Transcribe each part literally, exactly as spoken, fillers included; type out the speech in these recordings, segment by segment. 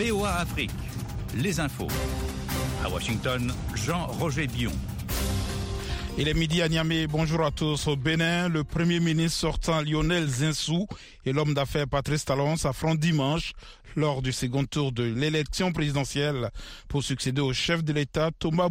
V O A Afrique, les infos. À Washington, Jean-Roger Bion. Il est midi à Niamey. Bonjour à tous. Au Bénin, le Premier ministre sortant Lionel Zinsou et l'homme d'affaires Patrice Talon s'affrontent dimanche lors du second tour de l'élection présidentielle pour succéder au chef de l'État Thomas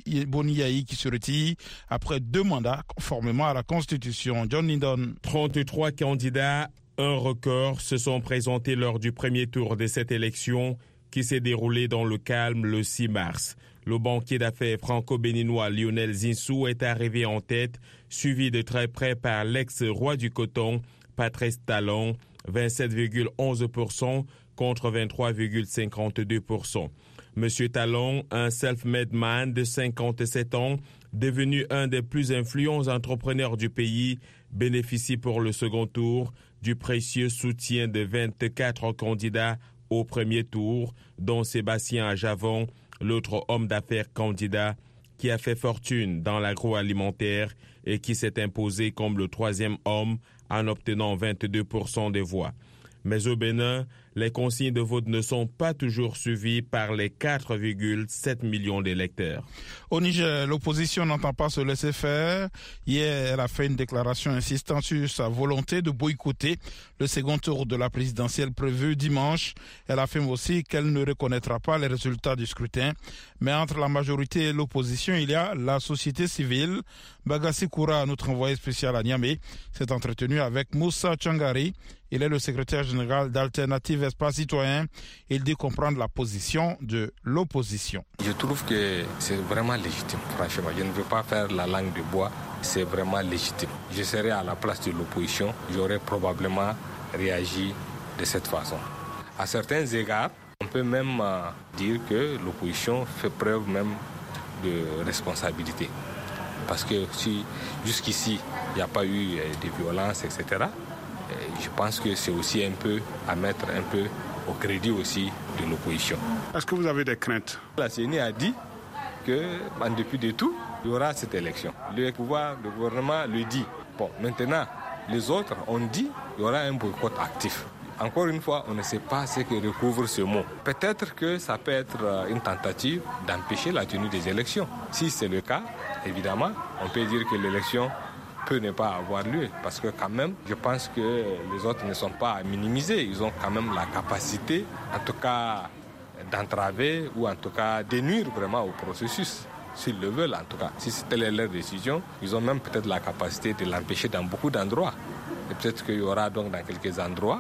Boniaï qui se retire après deux mandats conformément à la Constitution. John Lindon. trente-trois candidats, un record, se sont présentés lors du premier tour de cette élection qui s'est déroulée dans le calme le six mars. Le banquier d'affaires franco-béninois Lionel Zinsou est arrivé en tête, suivi de très près par l'ex-roi du coton, Patrice Talon, vingt-sept virgule onze pour cent contre vingt-trois virgule cinquante-deux pour cent. Monsieur Talon, un self-made man de cinquante-sept ans, devenu un des plus influents entrepreneurs du pays, bénéficie pour le second tour du précieux soutien de vingt-quatre candidats au premier tour, dont Sébastien Ajavon, l'autre homme d'affaires candidat qui a fait fortune dans l'agroalimentaire et qui s'est imposé comme le troisième homme en obtenant vingt-deux pour cent des voix. Mais au Bénin, les consignes de vote ne sont pas toujours suivies par les quatre virgule sept millions d'électeurs. Au Niger, l'opposition n'entend pas se laisser faire. Hier, elle a fait une déclaration insistant sur sa volonté de boycotter le second tour de la présidentielle prévue dimanche. Elle affirme aussi qu'elle ne reconnaîtra pas les résultats du scrutin. Mais entre la majorité et l'opposition, il y a la société civile. Bagassi Koura, notre envoyé spécial à Niamey, s'est entretenu avec Moussa Tchangari. Il est le secrétaire général d'Alternative Espace Citoyen. Il dit comprendre la position de l'opposition. Je trouve que c'est vraiment légitime, franchement. Je ne veux pas faire la langue de bois. C'est vraiment légitime. Je serais à la place de l'opposition. J'aurais probablement réagi de cette façon. À certains égards, on peut même dire que l'opposition fait preuve même de responsabilité. Parce que si jusqu'ici, il n'y a pas eu de violence, et cetera, je pense que c'est aussi un peu à mettre un peu au crédit aussi de l'opposition. Est-ce que vous avez des craintes? La C E N I a dit qu'en dépit de tout, il y aura cette élection. Le pouvoir du gouvernement le dit. Bon, maintenant, les autres ont dit qu'il y aura un boycott actif. Encore une fois, on ne sait pas ce que recouvre ce mot. Peut-être que ça peut être une tentative d'empêcher la tenue des élections. Si c'est le cas, évidemment, on peut dire que l'élection peut ne pas avoir lieu. Parce que quand même, je pense que les autres ne sont pas à minimiser. Ils ont quand même la capacité, en tout cas, d'entraver ou en tout cas de nuire vraiment au processus. S'ils le veulent, en tout cas. Si c'était leur décision, ils ont même peut-être la capacité de l'empêcher dans beaucoup d'endroits. Et peut-être qu'il y aura donc dans quelques endroits.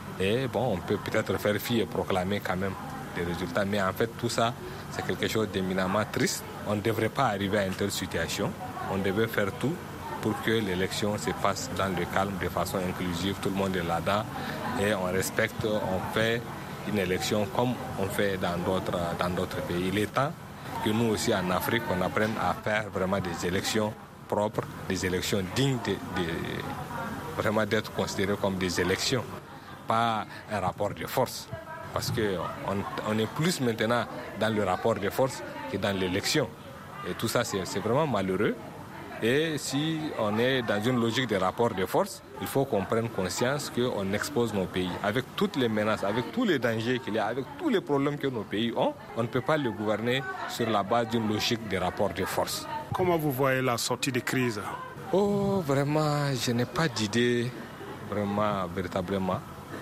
Et bon, on peut peut-être faire fi et proclamer quand même des résultats. Mais en fait, tout ça, c'est quelque chose d'éminemment triste. On ne devrait pas arriver à une telle situation. On devait faire tout pour que l'élection se passe dans le calme, de façon inclusive. Tout le monde est là-dedans et on respecte, on fait une élection comme on fait dans d'autres, dans d'autres pays. Il est temps que nous aussi en Afrique, on apprenne à faire vraiment des élections propres, des élections dignes de, de vraiment d'être considérées comme des élections, pas un rapport de force. Parce qu'on on est plus maintenant dans le rapport de force que dans l'élection. Et tout ça, c'est, c'est vraiment malheureux. Et si on est dans une logique de rapport de force, il faut qu'on prenne conscience qu'on expose nos pays. Avec toutes les menaces, avec tous les dangers qu'il y a, avec tous les problèmes que nos pays ont, on ne peut pas le gouverner sur la base d'une logique de rapport de force. Comment vous voyez la sortie de crise? Oh, vraiment, je n'ai pas d'idée, vraiment, véritablement,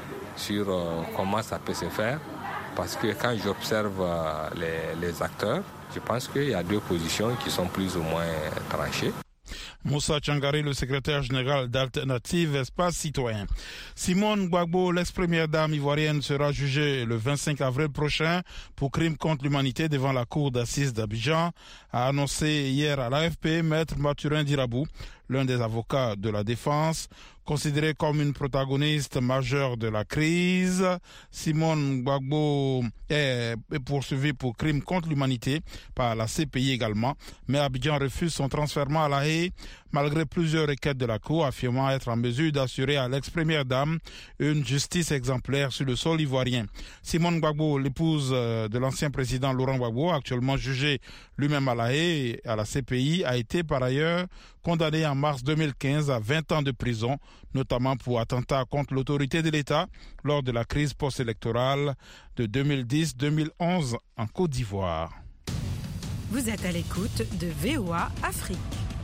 sur euh, comment ça peut se faire. Parce que quand j'observe euh, les, les acteurs, je pense qu'il y a deux positions qui sont plus ou moins tranchées. Moussa Tchangari, le secrétaire général d'Alternative Espace Citoyen. Simone Gbagbo, l'ex-première dame ivoirienne, sera jugée le vingt-cinq avril prochain pour crime contre l'humanité devant la cour d'assises d'Abidjan, a annoncé hier à l'A F P Maître Mathurin Dirabou, l'un des avocats de la défense. Considérée comme une protagoniste majeure de la crise, Simone Gbagbo est poursuivie pour crime contre l'humanité par la C P I également, mais Abidjan refuse son transfert à La Haye malgré plusieurs requêtes de la Cour affirmant être en mesure d'assurer à l'ex-première dame une justice exemplaire sur le sol ivoirien. Simone Gbagbo, l'épouse de l'ancien président Laurent Gbagbo, actuellement jugé lui-même à La Haye à la C P I, a été par ailleurs condamnée en en mars deux mille quinze à vingt ans de prison, notamment pour attentat contre l'autorité de l'État lors de la crise post-électorale de deux mille dix deux mille onze en Côte d'Ivoire. Vous êtes à l'écoute de V O A Afrique.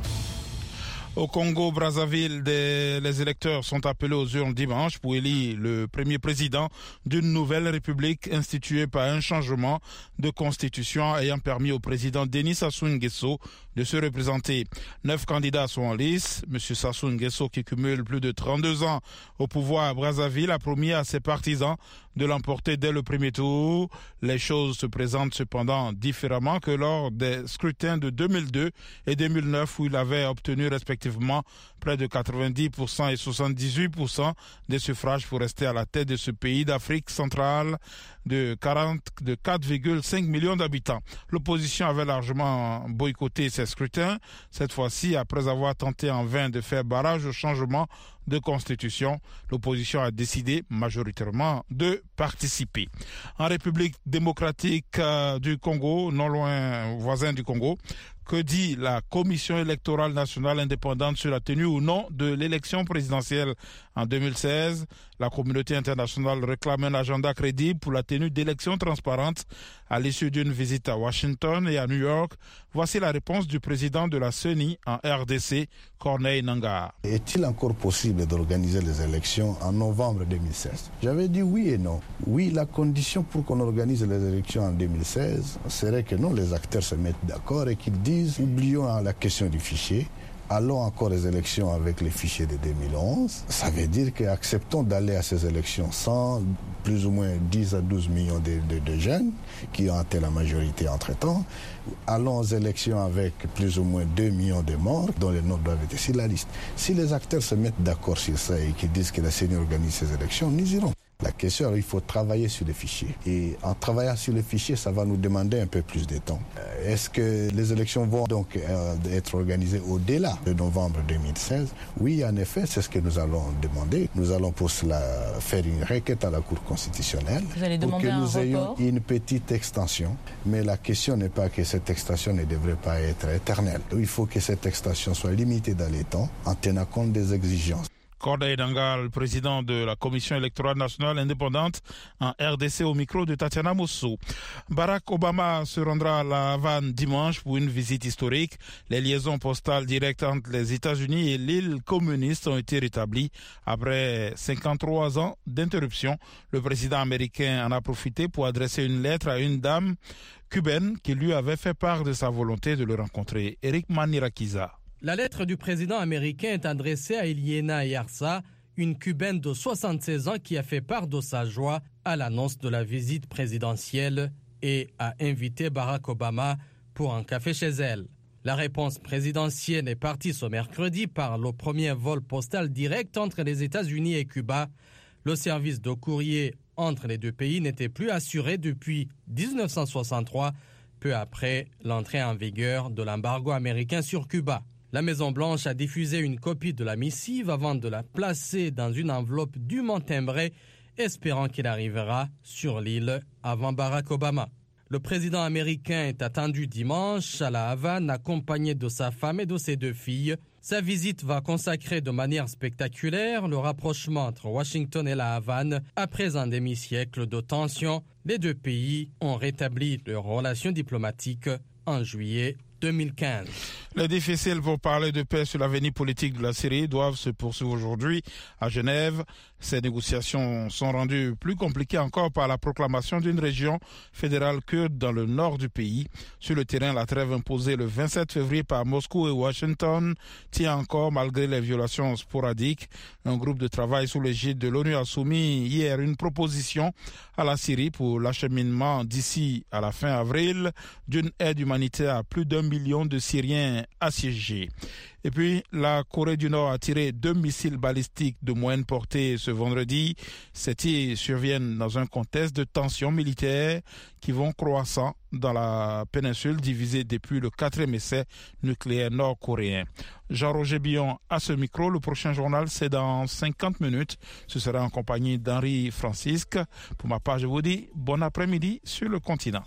Au Congo-Brazzaville, des, les électeurs sont appelés aux urnes dimanche pour élire le premier président d'une nouvelle république instituée par un changement de constitution ayant permis au président Denis Sassou Nguesso de se représenter. Neuf candidats sont en lice. M. Sassou Nguesso, qui cumule plus de trente-deux ans au pouvoir à Brazzaville, a promis à ses partisans de l'emporter dès le premier tour. Les choses se présentent cependant différemment que lors des scrutins de deux mille deux et deux mille neuf où il avait obtenu respectivement près de quatre-vingt-dix pour cent et soixante-dix-huit pour cent des suffrages pour rester à la tête de ce pays d'Afrique centrale de, quarante, de quatre virgule cinq millions d'habitants. L'opposition avait largement boycotté ces scrutins, cette fois-ci après avoir tenté en vain de faire barrage au changement de constitution. L'opposition a décidé majoritairement de participer. En République démocratique euh, du Congo, non loin voisin du Congo, que dit la Commission électorale nationale indépendante sur la tenue ou non de l'élection présidentielle en deux mille seize? La communauté internationale réclame un agenda crédible pour la tenue d'élections transparentes à l'issue d'une visite à Washington et à New York. Voici la réponse du président de la C E N I en R D C, Corneille Nangaa. Est-il encore possible d'organiser les élections en novembre deux mille seize? J'avais dit oui et non. Oui, la condition pour qu'on organise les élections en deux mille seize serait que non, les acteurs se mettent d'accord et qu'ils disent oublions la question du fichier. Allons encore les élections avec les fichiers de deux mille onze. Ça veut dire qu'acceptons d'aller à ces élections sans plus ou moins dix à douze millions de, de, de jeunes qui ont atteint la majorité entre-temps. Allons aux élections avec plus ou moins deux millions de morts dont les noms doivent être sur la liste. Si les acteurs se mettent d'accord sur ça et qu'ils disent que la C E N I organise ces élections, nous irons. La question, alors, il faut travailler sur les fichiers. Et en travaillant sur les fichiers, ça va nous demander un peu plus de temps. Est-ce que les élections vont donc euh, être organisées au-delà de novembre deux mille seize? Oui, en effet, c'est ce que nous allons demander. Nous allons pour cela faire une requête à la Cour constitutionnelle Vous allez pour que un nous report. ayons une petite extension. Mais la question n'est pas que cette extension ne devrait pas être éternelle. Il faut que cette extension soit limitée dans les temps en tenant compte des exigences. Corneille Nangaa, le président de la Commission électorale nationale indépendante en R D C au micro de Tatiana Mosso. Barack Obama se rendra à La Havane dimanche pour une visite historique. Les liaisons postales directes entre les États-Unis et l'île communiste ont été rétablies après cinquante-trois ans d'interruption. Le président américain en a profité pour adresser une lettre à une dame cubaine qui lui avait fait part de sa volonté de le rencontrer. Eric Manirakiza. La lettre du président américain est adressée à Iliana Yarza, une Cubaine de soixante-seize ans qui a fait part de sa joie à l'annonce de la visite présidentielle et a invité Barack Obama pour un café chez elle. La réponse présidentielle est partie ce mercredi par le premier vol postal direct entre les États-Unis et Cuba. Le service de courrier entre les deux pays n'était plus assuré depuis dix-neuf cent soixante-trois, peu après l'entrée en vigueur de l'embargo américain sur Cuba. La Maison-Blanche a diffusé une copie de la missive avant de la placer dans une enveloppe dûment timbrée, espérant qu'il arrivera sur l'île avant Barack Obama. Le président américain est attendu dimanche à La Havane, accompagné de sa femme et de ses deux filles. Sa visite va consacrer de manière spectaculaire le rapprochement entre Washington et La Havane. Après un demi-siècle de tensions, les deux pays ont rétabli leurs relations diplomatiques en juillet deux mille quinze. Les difficiles pour parler de paix sur l'avenir politique de la Syrie doivent se poursuivre aujourd'hui à Genève. Ces négociations sont rendues plus compliquées encore par la proclamation d'une région fédérale kurde dans le nord du pays. Sur le terrain, la trêve imposée le vingt-sept février par Moscou et Washington tient encore malgré les violations sporadiques. Un groupe de travail sous l'égide de l'ONU a soumis hier une proposition à la Syrie pour l'acheminement d'ici à la fin avril d'une aide humanitaire à plus d'un million de Syriens assiégés. Et puis, la Corée du Nord a tiré deux missiles balistiques de moyenne portée ce vendredi. Ces tirs surviennent dans un contexte de tensions militaires qui vont croissant dans la péninsule divisée depuis le quatrième essai nucléaire nord-coréen. Jean-Roger Billon à ce micro. Le prochain journal, c'est dans cinquante minutes. Ce sera en compagnie d'Henri Francisque. Pour ma part, je vous dis bon après-midi sur le continent.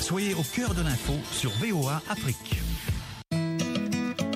Soyez au cœur de l'info sur V O A Afrique.